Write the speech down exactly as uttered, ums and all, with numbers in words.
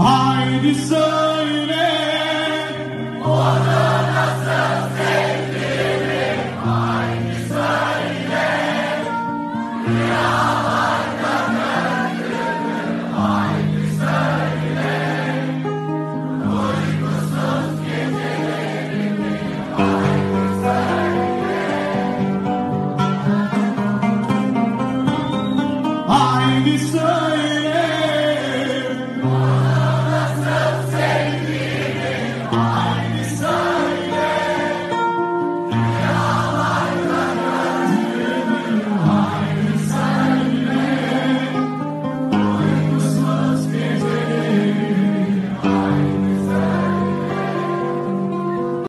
Haydi söyle. Onu nasıl sevdiğimi haydi söyle. Rüyalarda gördüğümü haydi söyle. Uykusuz gecelerimi haydi söyle. Haydi söyle.